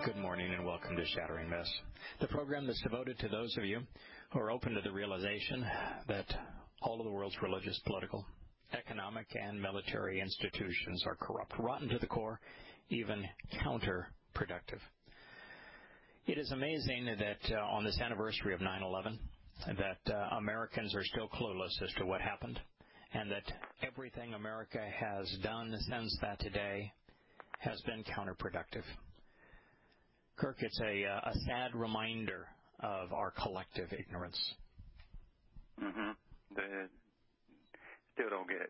Good morning and welcome to Shattering Myths, the program that's devoted to those of you who are open to the realization that all of the world's religious, political, economic, and military institutions are corrupt, rotten to the core, even counterproductive. It is amazing that on this anniversary of 9/11, that Americans are still clueless as to what happened, and that everything America has done since that day has been counterproductive. Kirk, it's a sad reminder of our collective ignorance. They still don't get it.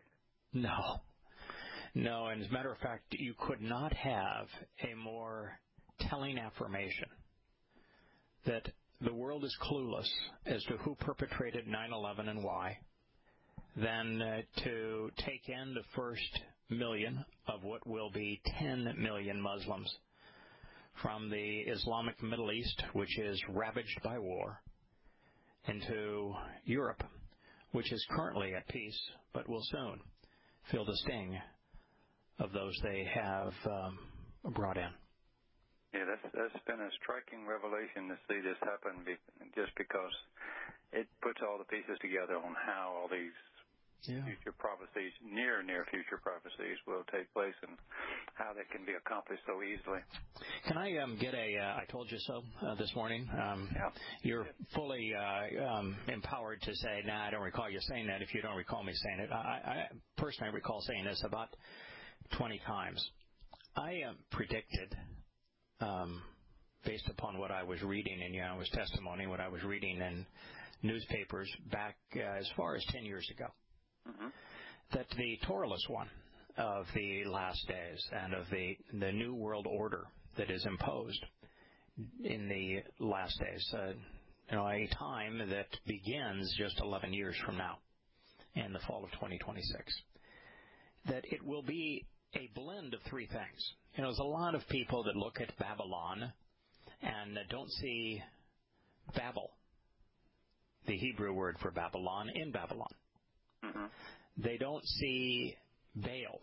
No, and as a matter of fact, you could not have a more telling affirmation that the world is clueless as to who perpetrated 9/11 and why than to take in the first million of what will be 10 million Muslims from the Islamic Middle East, which is ravaged by war, into Europe, which is currently at peace, but will soon feel the sting of those they have brought in. Yeah, that's been a striking revelation to see this happen, just because it puts all the pieces together on how all these future prophecies, near future prophecies, will take place and how they can be accomplished so easily. Can I get a I told you so this morning? You're fully empowered to say, I don't recall you saying that if you don't recall me saying it. I personally recall saying this about 20 times. I predicted, based upon what I was reading in Yahweh's testimony, what I was reading in newspapers back as far as 10 years ago, that the Toralist one of the last days and of the new world order that is imposed in the last days, a time that begins just 11 years from now, in the fall of 2026, that it will be a blend of three things. There's a lot of people that look at Babylon and don't see Babel, the Hebrew word for Babylon, in Babylon. They don't see Baal.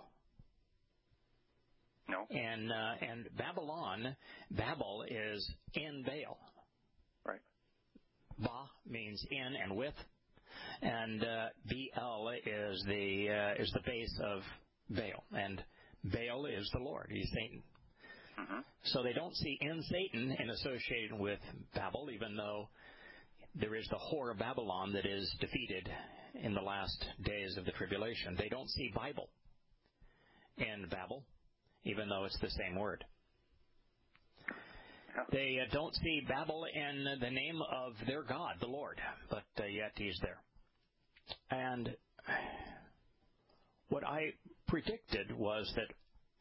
No. And Babel is in Baal. Right. Ba means in and with, and BL is the base of Baal, and Baal is the Lord. He's Satan. So they don't see in Satan in association with Babel, even though there is the whore of Babylon that is defeated in the last days of the tribulation. They don't see Bible in Babel, even though it's the same word. They don't see Babel in the name of their God, the Lord, but yet he's there. And what I predicted was that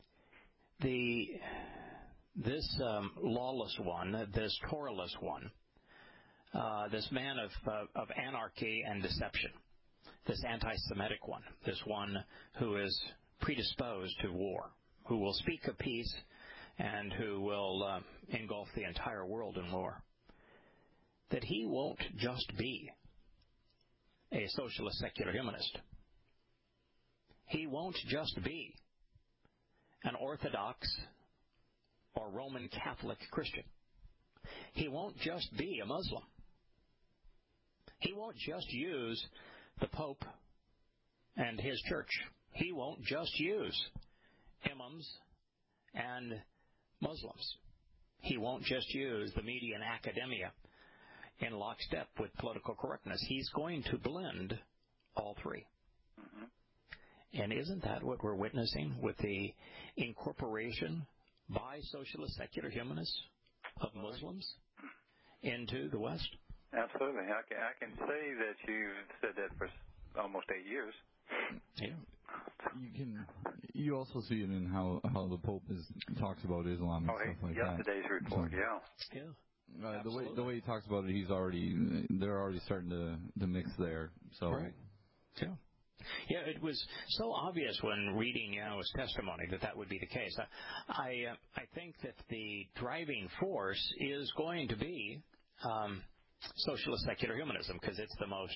this lawless one, this Toralist one, this man of anarchy and deception, this anti-Semitic one, this one who is predisposed to war, who will speak of peace and who will engulf the entire world in war, that he won't just be a socialist secular humanist. He won't just be an Orthodox or Roman Catholic Christian. He won't just be a Muslim. He won't just use the Pope and his church. He won't just use imams and Muslims. He won't just use the media and academia in lockstep with political correctness. He's going to blend all three. And isn't that what we're witnessing with the incorporation by socialist secular humanists of Muslims into the West? Absolutely. I can say that you've said that for almost 8 years. Yeah. You also see it in how the Pope talks about Islam and stuff like that. Yesterday's report, the way he talks about it, they're already starting to mix there. So. Right. Yeah, it was so obvious when reading his testimony that would be the case. I think that the driving force is going to be socialist secular humanism, because it's the most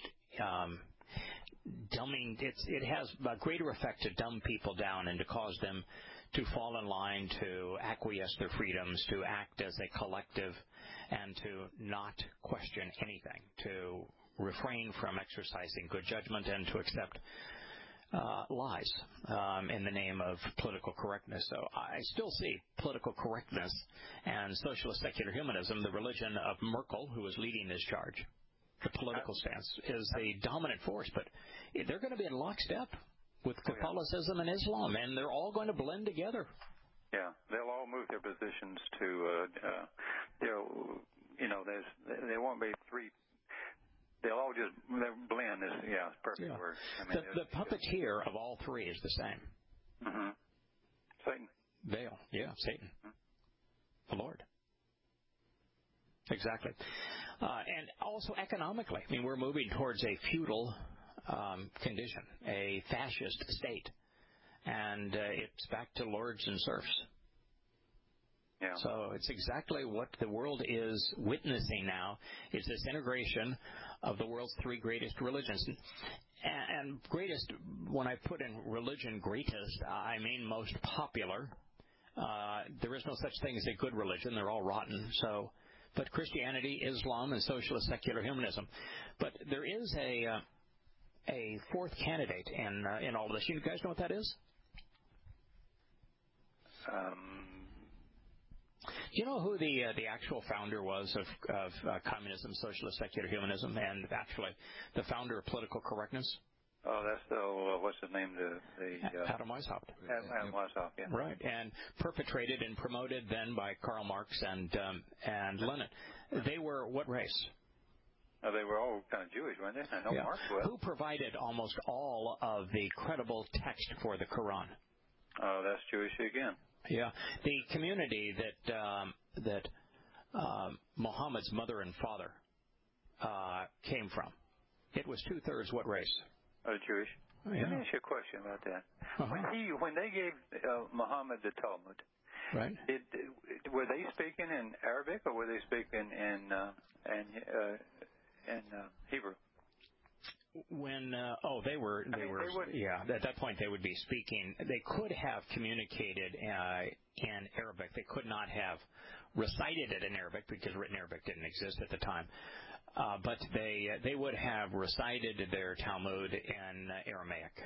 dumbing. It has a greater effect to dumb people down and to cause them to fall in line, to acquiesce their freedoms, to act as a collective, and to not question anything, to refrain from exercising good judgment, and to accept lies in the name of political correctness. So I still see political correctness and socialist secular humanism, the religion of Merkel, who is leading this charge. The political stance is the dominant force, but they're going to be in lockstep with Catholicism and Islam, and they're all going to blend together. Yeah, they'll all move their positions to, there won't be three. They'll all just blend. Perfect word. I mean, the puppeteer of all three is the same. Mm-hmm. Satan. Baal, Satan. Mm-hmm. The Lord. Exactly. And also economically. I mean, we're moving towards a feudal condition, a fascist state. And it's back to lords and serfs. Yeah. So it's exactly what the world is witnessing now, is this integration of the world's three greatest religions. And greatest, when I put in religion greatest, I mean most popular. There is no such thing as a good religion. They're all rotten. But Christianity, Islam, and socialist secular humanism. But there is a fourth candidate in all of this. You guys know what that is? Do you know who the actual founder was of communism, socialist secular humanism, and actually the founder of political correctness? Oh, that's what's his name? Adam Weishaupt. Adam Weishaupt, yeah. Right, and perpetrated and promoted then by Karl Marx and Lenin. They were what race? They were all kind of Jewish, weren't they? I know Marx was. Who provided almost all of the credible text for the Quran? Oh, that's Jewish again. Yeah, the community that Muhammad's mother and father came from, it was 2/3 what race? Jewish. Yeah. Let me ask you a question about that. Uh-huh. When they gave Muhammad the Talmud, right? Were they speaking in Arabic or were they speaking in Hebrew? When they were at that point they would be speaking. They could have communicated in Arabic. They could not have recited it in Arabic because written Arabic didn't exist at the time. But they would have recited their Talmud in Aramaic.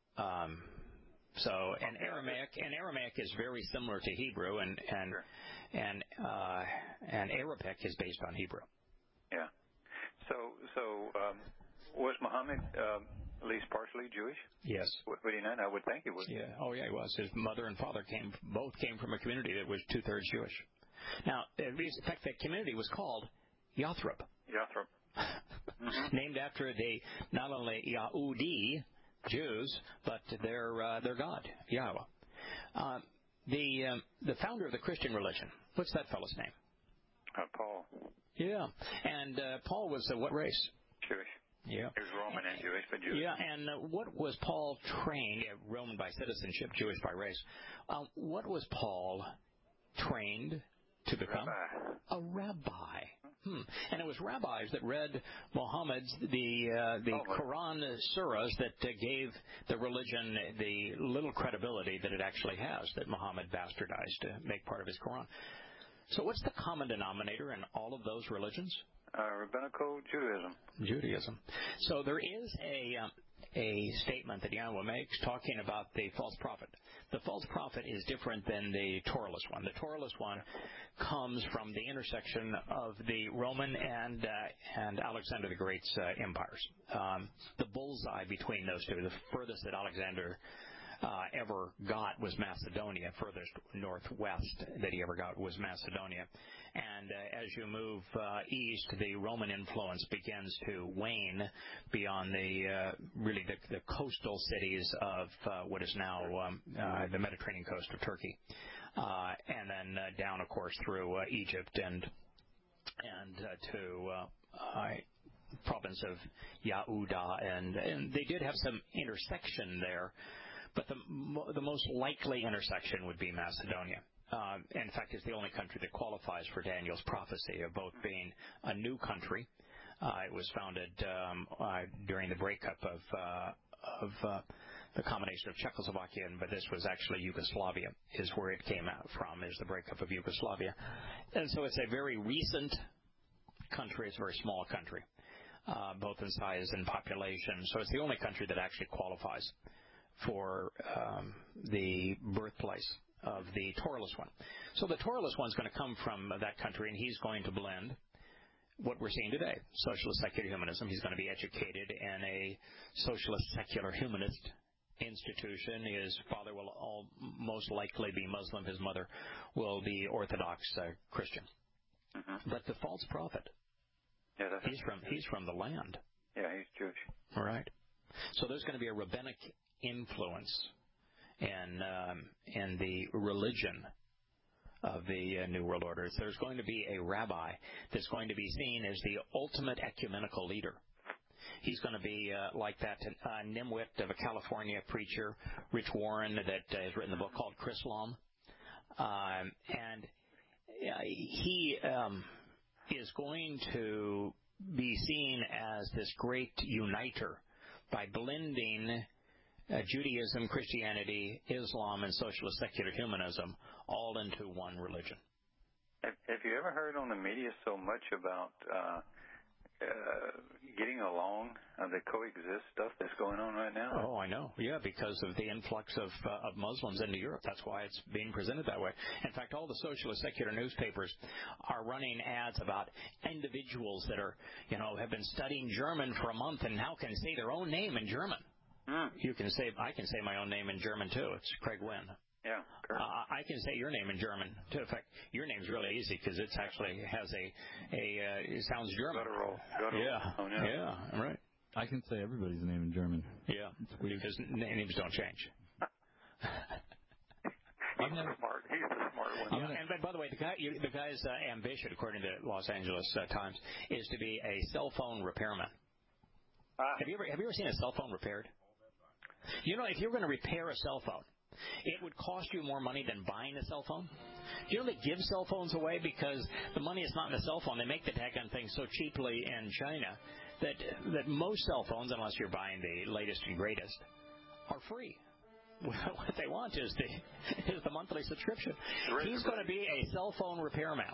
Aramaic is very similar to Hebrew, and Arabic is based on Hebrew. Yeah. So was Muhammad at least partially Jewish? Yes. Would he not? I would think he was. Yeah. Oh, yeah, he was. His mother and father both came from a community that was 2/3 Jewish. Now, in fact, that community was called Yathrib. Yathrib. Mm-hmm. Named after not only Yahudi, Jews, but their God, Yahweh. The founder of the Christian religion, what's that fellow's name? Paul. Yeah. And Paul was what race? Jewish. Yeah. He was Roman and Jewish, but Jewish. Yeah, and what was Paul trained, Roman by citizenship, Jewish by race, what was Paul trained to become? A rabbi. And it was rabbis that read Muhammad's, the Quran surahs that gave the religion the little credibility that it actually has, that Muhammad bastardized to make part of his Quran. So what's the common denominator in all of those religions? Rabbinical Judaism. So there is a statement that Yahweh makes talking about the false prophet. The false prophet is different than the Torahless one. The Torahless one comes from the intersection of the Roman and Alexander the Great's empires. The bullseye between those two, the furthest that Alexander ever got was Macedonia. Furthest northwest that he ever got was Macedonia. And as you move east, the Roman influence begins to wane beyond the coastal cities of what is now the Mediterranean coast of Turkey, and then down, of course, through Egypt and to province of Yehuda, and they did have some intersection there. But the most likely intersection would be Macedonia. In fact, it's the only country that qualifies for Daniel's prophecy of both being a new country. It was founded during the breakup of the combination of Czechoslovakia, but this was actually Yugoslavia, is where it came out from, is the breakup of Yugoslavia. And so it's a very recent country. It's a very small country, both in size and population. So it's the only country that actually qualifies for the birthplace of the Toralist one. So the Toralist one's going to come from that country, and he's going to blend what we're seeing today, socialist secular humanism. He's going to be educated in a socialist secular humanist institution. His father will most likely be Muslim. His mother will be Orthodox Christian. Mm-hmm. But the false prophet, he's from the land. Yeah, he's Jewish. All right. So there's going to be a rabbinic influence in the religion of the New World Order. There's going to be a rabbi that's going to be seen as the ultimate ecumenical leader. He's going to be like that nimwit of a California preacher, Rich Warren, that has written a book called Chrislam. And he is going to be seen as this great uniter by blending Judaism, Christianity, Islam, and socialist secular humanism all into one religion. Have you ever heard on the media so much about getting along, the coexist stuff that's going on right now? Oh, I know. Yeah, because of the influx of Muslims into Europe. That's why it's being presented that way. In fact, all the socialist secular newspapers are running ads about individuals that are, have been studying German for a month and now can say their own name in German. You can say, I can say my own name in German too. It's Craig Wynn. Yeah. I can say your name in German too. In fact, your name's really easy because it actually has it sounds German. Guttural. Yeah. Oh, yeah. Right. I can say everybody's name in German. Yeah. Because names don't change. He's the smart one. Yeah. And by the way, the guy's ambition, according to Los Angeles Times, is to be a cell phone repairman. Have you ever seen a cell phone repaired? If you're going to repair a cell phone, it would cost you more money than buying a cell phone. They give cell phones away because the money is not in the cell phone. They make the daggone thing so cheaply in China that most cell phones, unless you're buying the latest and greatest, are free. What they want is the monthly subscription. He's going to be a cell phone repairman.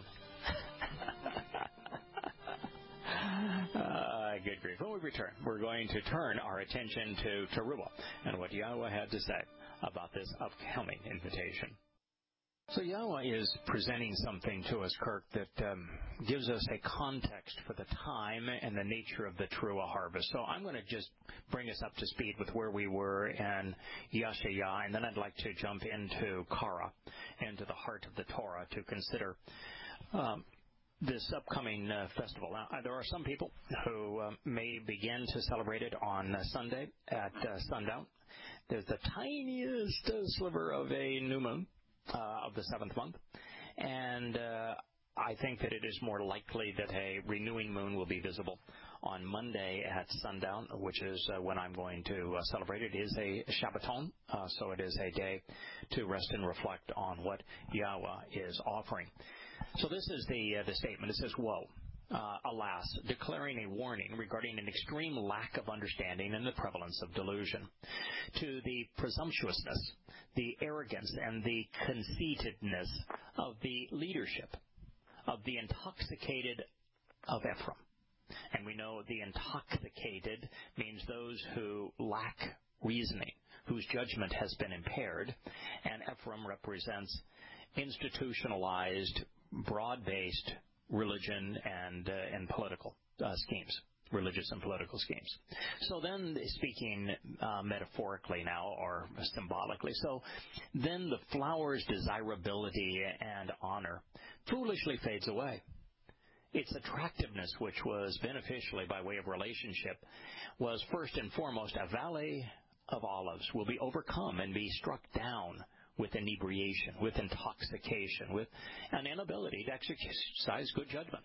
Good grief. When we return, we're going to turn our attention to Teruah and what Yahweh had to say about this upcoming invitation. So Yahweh is presenting something to us, Kirk, that gives us a context for the time and the nature of the Teruah harvest. So I'm going to just bring us up to speed with where we were in Yashaya, and then I'd like to jump into Kara, into the heart of the Torah, to consider this upcoming festival. Now, there are some people who may begin to celebrate it on Sunday at sundown. There's the tiniest sliver of a new moon of the 7th month, and I think that it is more likely that a renewing moon will be visible on Monday at sundown, which is when I'm going to celebrate. It is a Shabbaton, so it is a day to rest and reflect on what Yahweh is offering. So this is the statement. It says, "Woe, alas, declaring a warning regarding an extreme lack of understanding and the prevalence of delusion, to the presumptuousness, the arrogance, and the conceitedness of the leadership of the intoxicated of Ephraim." And we know the intoxicated means those who lack reasoning, whose judgment has been impaired, and Ephraim represents institutionalized, broad-based religion and political schemes, religious and political schemes. So then, speaking metaphorically now, or symbolically, so then the flower's desirability and honor foolishly fades away. Its attractiveness, which was beneficially by way of relationship, was first and foremost a valley of olives, will be overcome and be struck down with inebriation, with intoxication, with an inability to exercise good judgment.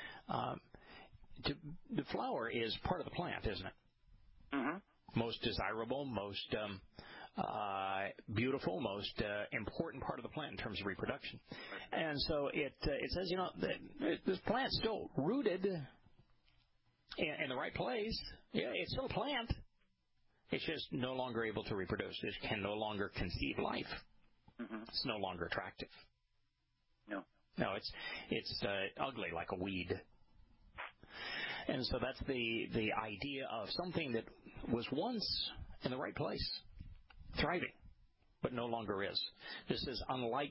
The flower is part of the plant, isn't it? Mm-hmm. Most desirable, most beautiful, most important part of the plant in terms of reproduction. And so it says, this plant's still rooted in the right place. Yeah, it's still a plant. It's just no longer able to reproduce. It can no longer conceive life. Mm-hmm. It's no longer attractive. No, it's ugly like a weed. And so that's the idea of something that was once in the right place, thriving, but no longer is. This is unlike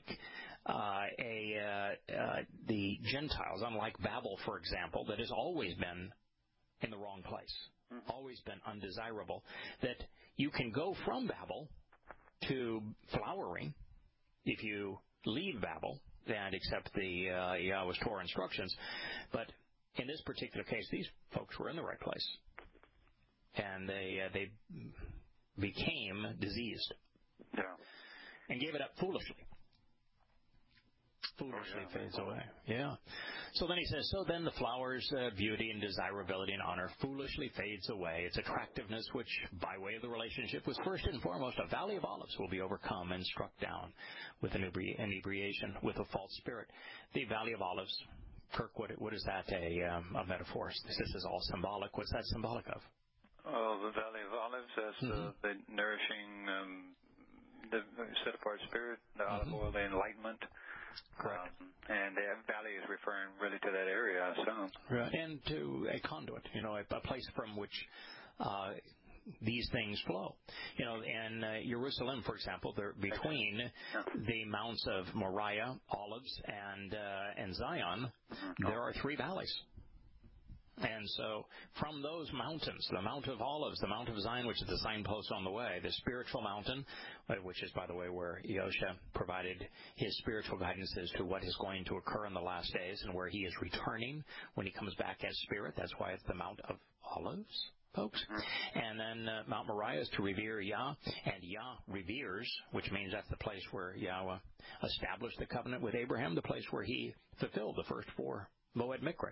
the Gentiles, unlike Babel, for example, that has always been in the wrong place, always been undesirable, that you can go from Babel to flowering if you leave Babel and accept the Yahweh's Torah instructions. But in this particular case, these folks were in the right place, and they became diseased, and gave it up foolishly. Foolishly fades away. Yeah. So then he says, so then the flower's beauty and desirability and honor foolishly fades away. Its attractiveness, which by way of the relationship was first and foremost a valley of olives, will be overcome and struck down with an inebriation, with a false spirit. The valley of olives, Kirk, what is that a metaphor? This is all symbolic. What's that symbolic of? Oh, the valley of olives, that's the nourishing, the set-apart spirit, the olive oil, the enlightenment. Correct. And the valley is referring really to that area, I assume. Right. And to a conduit, a place from which these things flow. In Jerusalem, for example, between the mounts of Moriah, Olives, and Zion, there are 3 valleys. And so from those mountains, the Mount of Olives, the Mount of Zion, which is the signpost on the way, the spiritual mountain, which is, by the way, where Yosha provided his spiritual guidance as to what is going to occur in the last days and where he is returning when he comes back as spirit. That's why it's the Mount of Olives, folks. And then Mount Moriah is to revere Yah, and Yah reveres, which means that's the place where Yahweh established the covenant with Abraham, the place where he fulfilled the first 4 Moed Mikra.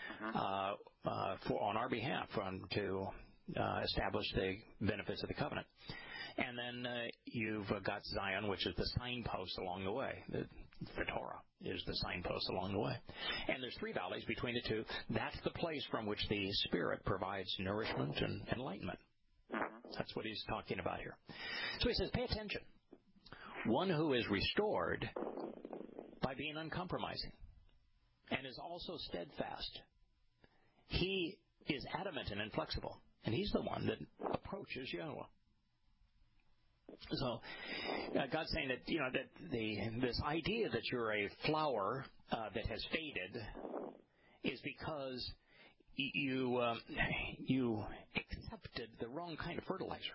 On our behalf, to establish the benefits of the covenant. And then you've got Zion, which is the signpost along the way. The Torah is the signpost along the way. And there's 3 valleys between the 2. That's the place from which the Spirit provides nourishment and enlightenment. That's what he's talking about here. So he says, pay attention. One who is restored by being uncompromising and is also steadfast. He is adamant and inflexible, and he's the one that approaches Yahweh. So God's saying that this idea that you're a flower that has faded is because you accepted the wrong kind of fertilizer.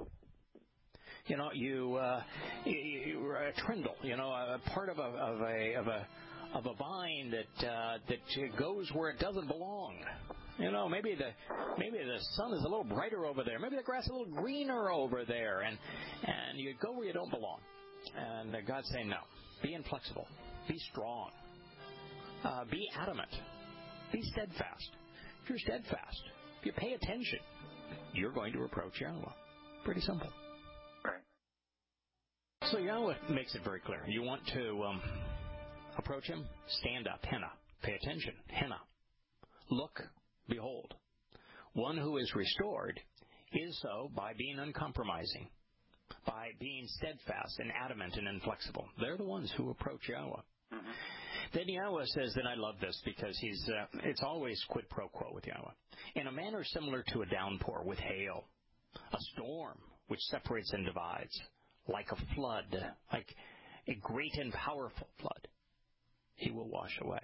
You're a trindle, a part of a vine that goes where it doesn't belong. Maybe the sun is a little brighter over there. Maybe the grass is a little greener over there, and you go where you don't belong. And God's saying, no, be inflexible, be strong, be adamant, be steadfast. If you're steadfast, if you pay attention, you're going to approach Yahweh. Pretty simple. Right. So Yahweh makes it very clear. You want to approach him? Stand up, henna. Pay attention, henna. Look, behold. One who is restored is so by being uncompromising, by being steadfast and adamant and inflexible. They're the ones who approach Yahweh. Mm-hmm. Then Yahweh says, and I love this because it's always quid pro quo with Yahweh. In a manner similar to a downpour with hail, a storm which separates and divides, like a flood, like a great and powerful flood, he will wash away.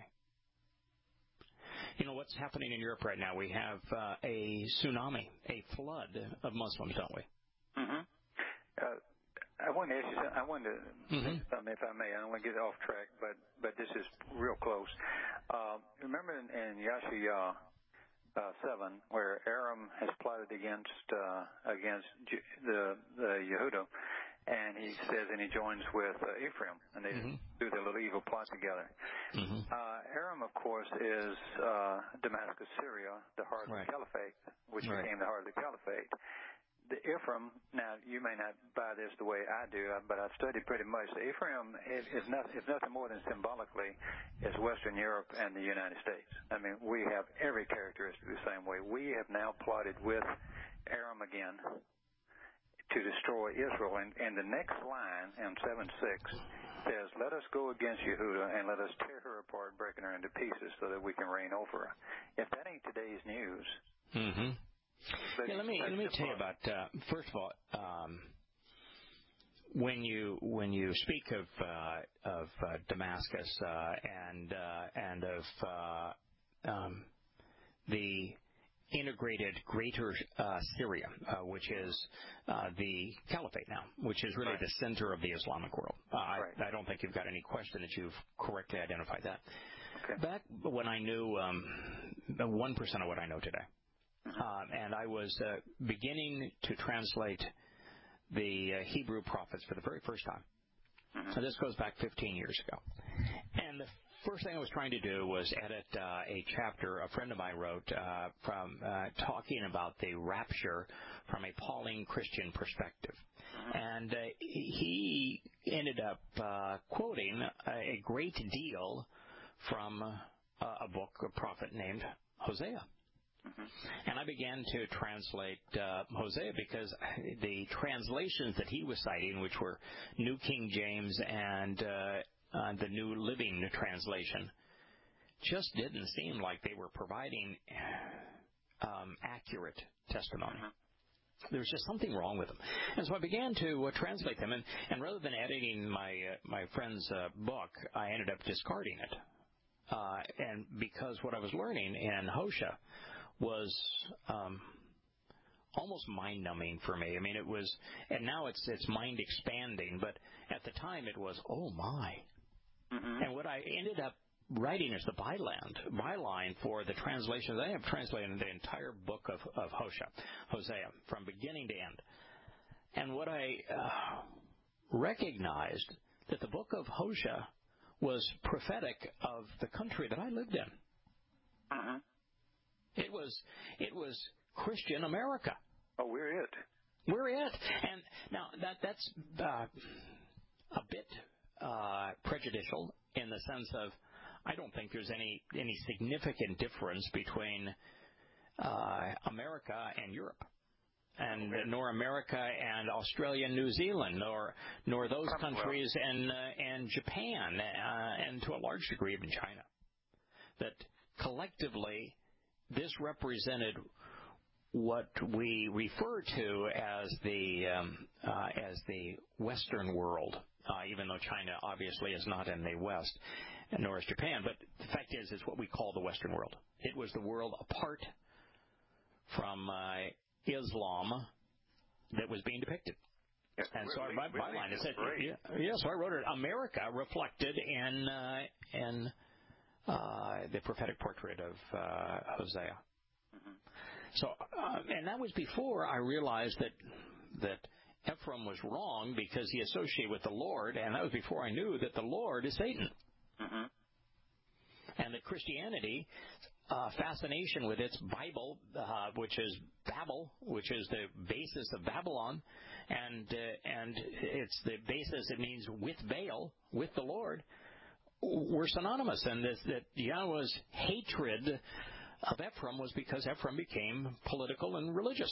What's happening in Europe right now? We have a tsunami, a flood of Muslims, don't we? Mm-hmm. I want to ask you something. I want to say something, if I may. I don't want to get off track, but this is real close. Remember in Yashayah 7, where Aram has plotted against the Yehuda, and he says, and he joins with Ephraim, and they do their little evil plot together. Aram, of course, is Damascus, Syria, the heart of the Caliphate, which became the heart of the Caliphate. The Ephraim, now you may not buy this the way I do, but I've studied pretty much. The Ephraim is nothing more than symbolically is Western Europe and the United States. I mean, we have every characteristic the same way. We have now plotted with Aram again to destroy Israel. And the next line in 7:6 says, "Let us go against Yehuda and let us tear her apart, breaking her into pieces, so that we can reign over her." If that ain't today's news. Mm-hmm. Yeah, let me tell you about. First of all, when you speak of Damascus and of the integrated Greater Syria, which is the Caliphate now, which is really the center of the Islamic world. I don't think you've got any question that you've correctly identified that. Okay. Back when I knew 1% of what I know today, and I was beginning to translate the Hebrew prophets for the very first time. So this goes back 15 years ago. And the first thing I was trying to do was edit a chapter a friend of mine wrote from talking about the rapture from a Pauline Christian perspective. And he ended up quoting a great deal from a book, a prophet named Hosea. And I began to translate Hosea because the translations that he was citing, which were New King James and the New Living Translation, just didn't seem like they were providing accurate testimony. There was just something wrong with them. And so I began to translate them, and rather than editing my friend's book, I ended up discarding it. And because what I was learning in Hosea was almost mind-numbing for me. I mean, it was, and now it's mind-expanding, but at the time it was, oh my. And what I ended up writing is the byline for the translation. I have translated the entire book of Hosea, from beginning to end. And what I recognized that the book of Hosea was prophetic of the country that I lived in. It was Christian America. Oh, we're it. We're it. And now that's a bit prejudicial in the sense of I don't think there's any significant difference between America and Europe, and nor America and Australia and New Zealand, nor those countries and Japan, and to a large degree even China. That collectively, this represented what we refer to as the Western world, even though China obviously is not in the West, nor is Japan. But the fact is, it's what we call the Western world. It was the world apart from Islam that was being depicted. Yes, and so my byline is that, so I wrote it, America reflected in the prophetic portrait of Hosea. So, and that was before I realized that Ephraim was wrong because he associated with the Lord, and that was before I knew that the Lord is Satan. And that Christianity, fascination with its Bible, which is Babel, which is the basis of Babylon, and it's the basis, it means with Baal, with the Lord, were synonymous. And that Yahweh's hatred of Ephraim was because Ephraim became political and religious.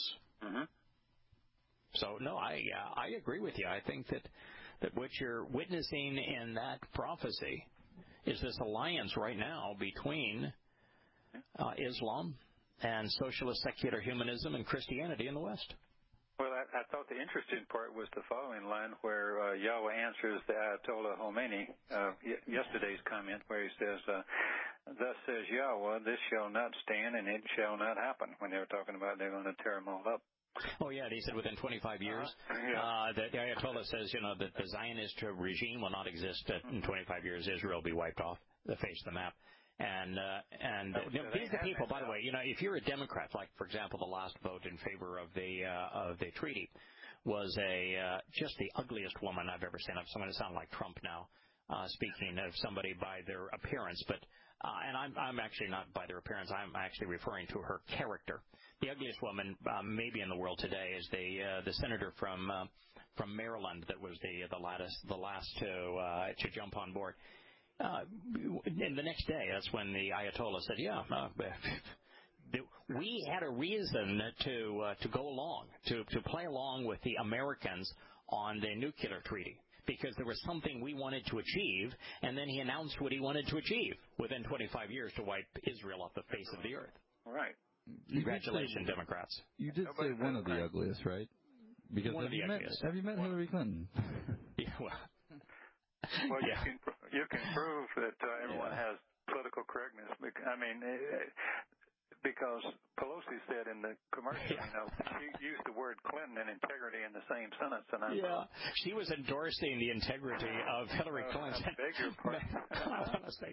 So, no, I agree with you. I think that what you're witnessing in that prophecy is this alliance right now between Islam and socialist secular humanism and Christianity in the West. Well, I thought the interesting part was the following line where Yahweh answers the Ayatollah Khomeini, yesterday's comment, where he says, "Thus says Yahweh, this shall not stand and it shall not happen," when they were talking about they're going to tear them all up. Oh, yeah, he said within 25 years. The Ayatollah says, that the Zionist regime will not exist in 25 years. Israel will be wiped off the face of the map. And these are the people, by the way, if you're a Democrat, like, for example, the last vote in favor of the treaty was just the ugliest woman I've ever seen. I'm going to sound like Trump now, speaking of somebody by their appearance, but and I'm actually not by their appearance. I'm actually referring to her character. The ugliest woman maybe in the world today is the senator from Maryland that was the last to jump on board. And the next day, that's when the Ayatollah said, We had a reason to go along, to play along with the Americans on the nuclear treaty, because there was something we wanted to achieve, and then he announced what he wanted to achieve within 25 years to wipe Israel off the face of the earth. Right. Congratulations, Democrats. You did say one of the ugliest, right? Because have you met Hillary Clinton? Yeah, well, yeah. You can prove that everyone has political correctness. I mean, because Pelosi said in the commercial, she used the word Clinton and integrity in the same sentence. And she was endorsing the integrity of Hillary Clinton. I beg your pardon. I want to say,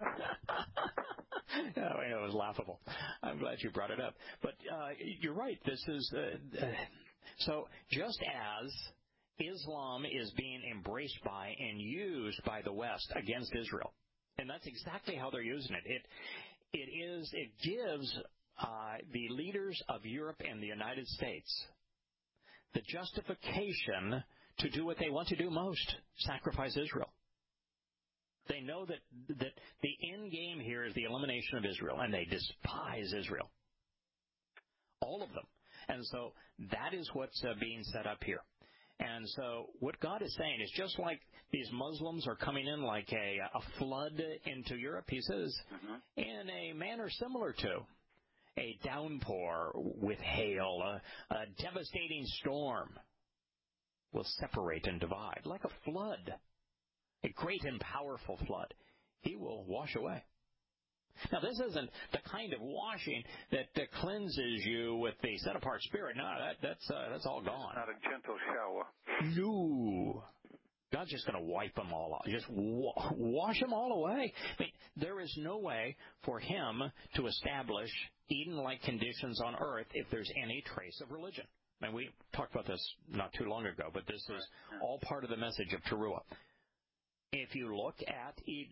it was laughable. I'm glad you brought it up. But you're right. This is so just as Islam is being embraced by and used by the West against Israel, and that's exactly how they're using it. It gives the leaders of Europe and the United States the justification to do what they want to do most, sacrifice Israel. They know that the end game here is the elimination of Israel, and they despise Israel. All of them. And so that is what's being set up here. And so what God is saying is just like these Muslims are coming in like a flood into Europe, he says, in a manner similar to a downpour with hail, a devastating storm will separate and divide like a flood, a great and powerful flood. He will wash away. Now, this isn't the kind of washing that cleanses you with the set-apart spirit. No, that's all gone. Not a gentle shower. No. God's just going to wipe them all out. Just wash them all away. I mean, there is no way for him to establish Eden-like conditions on earth if there's any trace of religion. I mean, we talked about this not too long ago, but this is all part of the message of Teruah. If you look at Eden,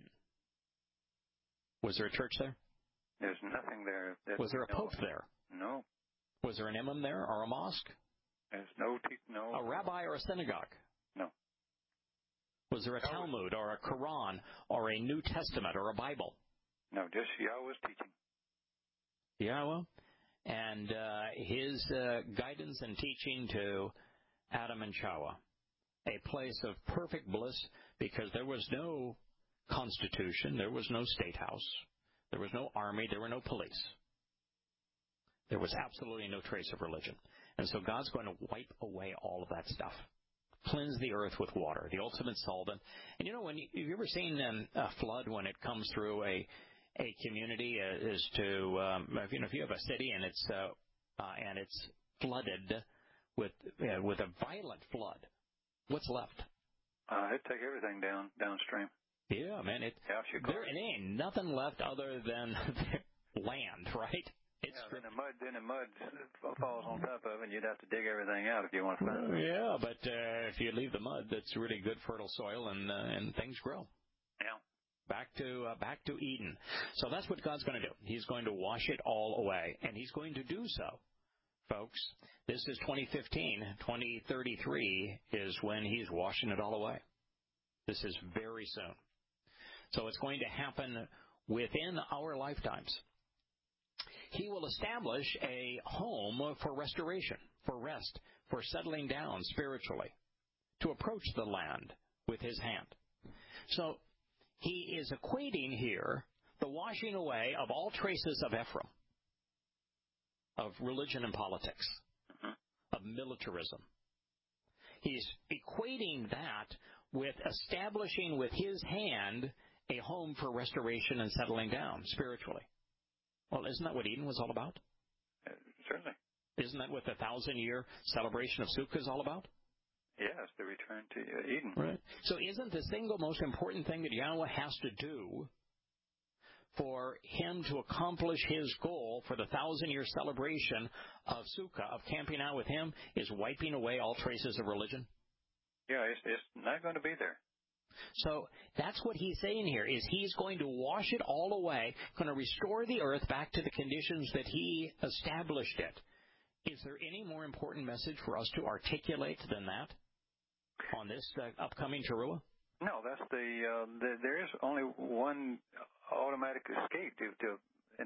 was there a church there? There's nothing there. Was there a pope there? No. Was there an imam there or a mosque? There's no. A rabbi or a synagogue? No. Was there a Talmud or a Quran or a New Testament or a Bible? No, just Yahweh's teaching. Yahweh and his guidance and teaching to Adam and Chawah, a place of perfect bliss because there was no constitution, there was no state house, there was no army, there were no police. There was absolutely no trace of religion. And so God's going to wipe away all of that stuff. Cleanse the earth with water, the ultimate solvent. And have you ever seen a flood when it comes through a community if you have a city and it's flooded with a violent flood, what's left? It'd take everything downstream. Yeah, man. There ain't nothing left other than land, right? Then the mud falls on top of it, and you'd have to dig everything out if you want to find it. Yeah, but if you leave the mud, that's really good fertile soil, and things grow. Yeah. Back to Eden. So that's what God's going to do. He's going to wash it all away, and he's going to do so. Folks, this is 2015. 2033 is when he's washing it all away. This is very soon. So it's going to happen within our lifetimes. He will establish a home for restoration, for rest, for settling down spiritually, to approach the land with his hand. So he is equating here the washing away of all traces of Ephraim, of religion and politics, of militarism. He's equating that with establishing with his hand a home for restoration and settling down spiritually. Well, isn't that what Eden was all about? Certainly. Isn't that what the 1,000-year celebration of Sukkah is all about? Yes, the return to Eden. Right. So isn't the single most important thing that Yahweh has to do for him to accomplish his goal for the 1,000-year celebration of Sukkah, of camping out with him, is wiping away all traces of religion? Yeah, it's not going to be there. So that's what he's saying here, is he's going to wash it all away, going to restore the earth back to the conditions that he established it. Is there any more important message for us to articulate than that on this upcoming Teruah? No, that's there is only one automatic escape and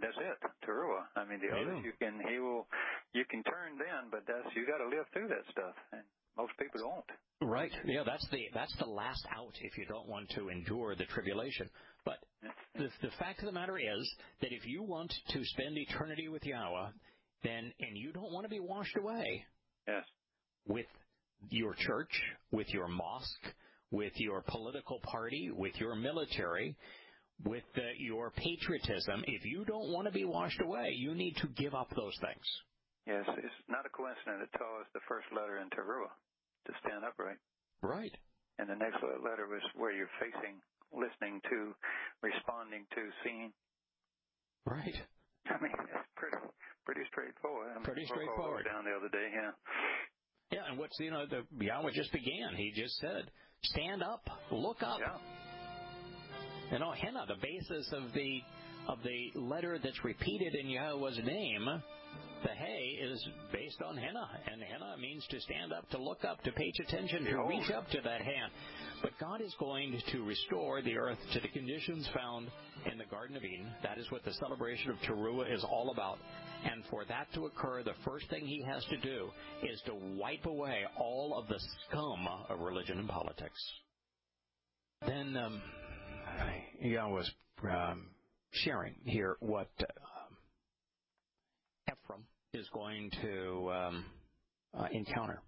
That's it, Teruah. I mean, the others you can turn then, but you got to live through that stuff, and most people don't. Right. Yeah, that's the last out if you don't want to endure the tribulation. But the fact of the matter is that if you want to spend eternity with Yahweh, and you don't want to be washed away, yes, with your church, with your mosque, with your political party, with your military, with your patriotism, if you don't want to be washed away, you need to give up those things. Yes, it's not a coincidence that told us the first letter in Teruah to stand upright. Right. And the next letter was where you're facing, listening to, responding to, seeing. Right. I mean, it's pretty straightforward. I mean, pretty straightforward. Down the other day, yeah. Yeah, and what's, Yahweh just began. He just said, stand up, look up. Yeah. Henna, the basis of the letter that's repeated in Yahweh's name, the Hey is based on Henna, and Henna means to stand up, to look up, to pay attention, to reach up to that hand. But God is going to restore the earth to the conditions found in the Garden of Eden. That is what the celebration of Teruah is all about. And for that to occur, the first thing He has to do is to wipe away all of the scum of religion and politics. Then Yahweh was sharing here what Ephraim is going to encounter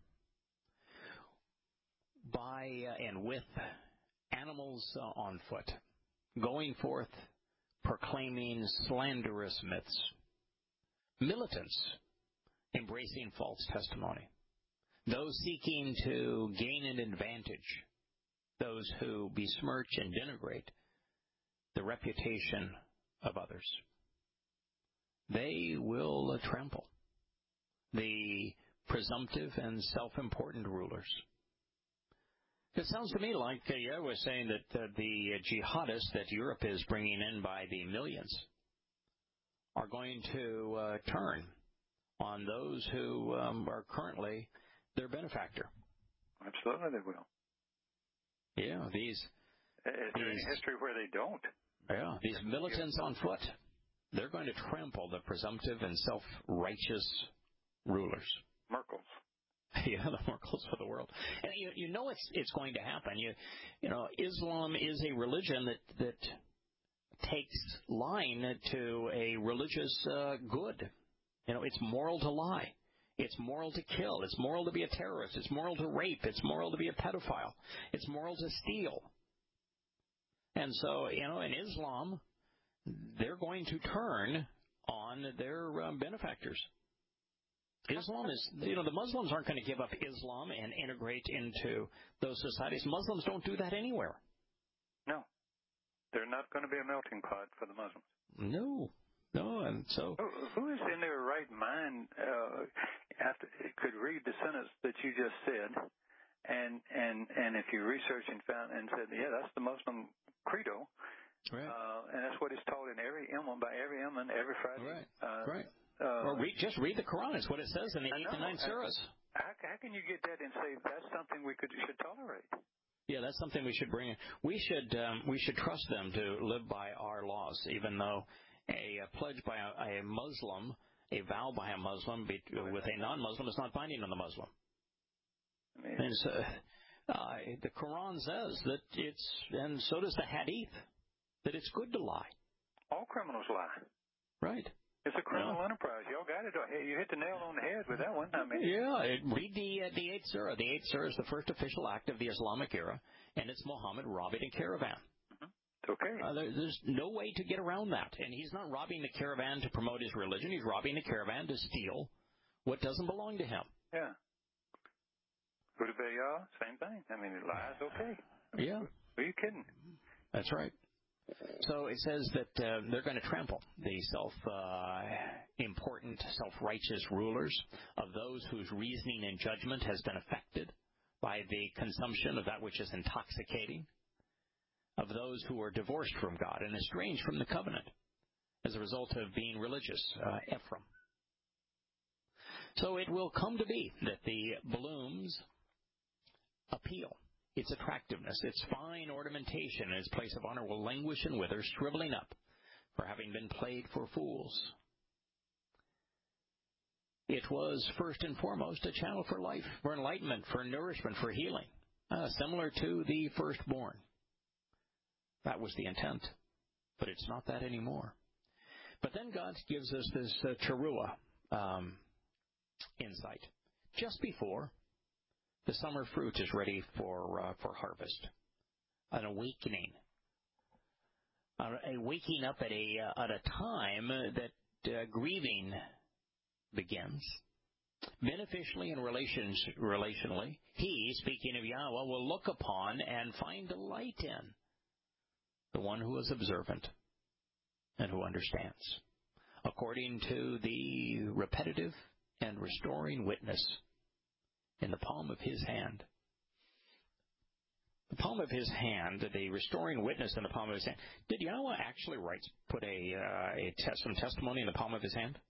by and with animals on foot, going forth proclaiming slanderous myths, militants embracing false testimony, those seeking to gain an advantage, those who besmirch and denigrate the reputation of others. They will trample the presumptive and self-important rulers. It sounds to me like Yahweh was saying that the jihadists that Europe is bringing in by the millions are going to turn on those who are currently their benefactor. Absolutely, they will. Yeah, Is there any history where they don't? Yeah, these militants on foot, they're going to trample the presumptive and self-righteous rulers. Merkels. Yeah, the Merkels of the world. And you know it's going to happen. Islam is a religion that takes line to a religious good. It's moral to lie. It's moral to kill. It's moral to be a terrorist. It's moral to rape. It's moral to be a pedophile. It's moral to steal. And so, in Islam, they're going to turn on their benefactors. Islam is, the Muslims aren't going to give up Islam and integrate into those societies. Muslims don't do that anywhere. No. They're not going to be a melting pot for the Muslims. No, and so... Who is in their right mind could read the sentence that you just said, and if you researched and found and said, yeah, that's the Muslim credo, right. And that's what is taught in every imam, by every imam, every Friday. Right. Or just read the Quran. It's what it says in the 8 to 9 surahs. How can you get that and say that's something we should tolerate? Yeah, that's something we should bring in. We should trust them to live by our laws, even though a pledge by a Muslim, a vow by a Muslim with a non-Muslim is not binding on the Muslim. And so, the Quran says that and so does the Hadith, that it's good to lie. All criminals lie. Right. It's a criminal enterprise. Y'all got it. You hit the nail on the head with that one. Read the 8th Surah. The 8th Surah is the first official act of the Islamic era, and it's Muhammad robbing a caravan. Mm-hmm. Okay. There's no way to get around that. And he's not robbing the caravan to promote his religion. He's robbing the caravan to steal what doesn't belong to him. Yeah. Hudabayah, same thing. I mean, lie's okay. Yeah. Who are you kidding? That's right. So it says that they're going to trample the self-important, self-righteous rulers of those whose reasoning and judgment has been affected by the consumption of that which is intoxicating, of those who are divorced from God and estranged from the covenant as a result of being religious, Ephraim. So it will come to be that the blooms appeal. Its attractiveness, its fine ornamentation, and its place of honor will languish and wither, shriveling up for having been played for fools. It was first and foremost a channel for life, for enlightenment, for nourishment, for healing, similar to the firstborn. That was the intent, but it's not that anymore. But then God gives us this teruah insight just before the summer fruit is ready for harvest. An awakening, a waking up at a time that grieving begins. Beneficially and relationally, he, speaking of Yahweh, will look upon and find delight in the one who is observant and who understands, according to the repetitive and restoring witness in the palm of his hand. The palm of his hand, the restoring witness in the palm of his hand. Did Yahweh actually put some testimony in the palm of his hand?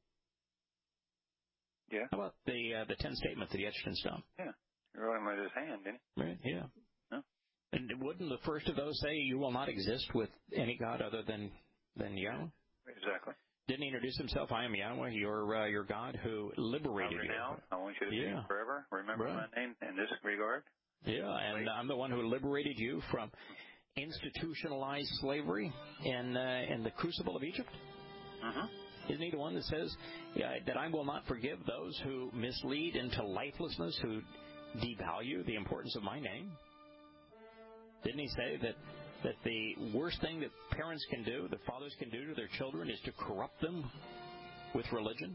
Yeah. How about the 10 statements that he etched in stone? Yeah. He wrote him with his hand, didn't he? Right, yeah. No. And wouldn't the first of those say, you will not exist with any God other than Yahweh? Exactly. Didn't he introduce himself? I am Yahweh, your God who liberated you. Now, I want you to be forever. Remember my name in this regard. Yeah, and I'm the one who liberated you from institutionalized slavery in the crucible of Egypt. Mm-hmm. Isn't he the one that says that I will not forgive those who mislead into lifelessness, who devalue the importance of my name? Didn't he say that the worst thing that parents can do, that fathers can do to their children, is to corrupt them with religion?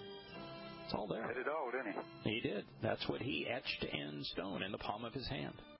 It's all there. He did it all, didn't he? He did. That's what he etched in stone in the palm of his hand.